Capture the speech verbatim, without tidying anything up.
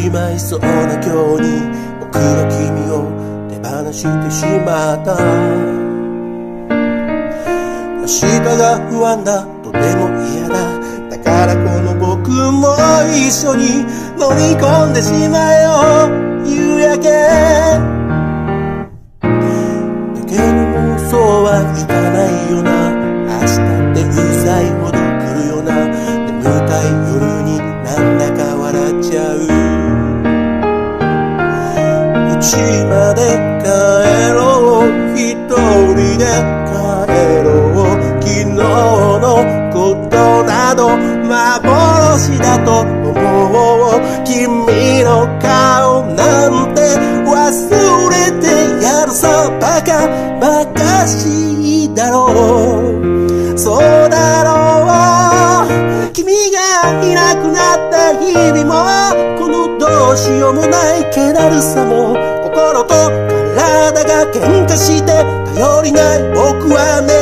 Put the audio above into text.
しまいそうな今日に僕は君を手放してしまった。明日が不安だ、とても嫌だ。だからこの僕も一緒に飲み込んでしまえよ夕焼け。だけどもそうはいかないよな。明日ってうざいほど来るよな。眠たい夜になんだか笑っちゃう。家まで帰ろう、一人で帰ろう。昨日のことなど幻だと思う。君の顔なんて忘れてやるさ。バカバカしいだろう。そうだろう。君がいなくなった日々も、このどうしようもない気だるさも、心と体が喧嘩して頼りない僕はね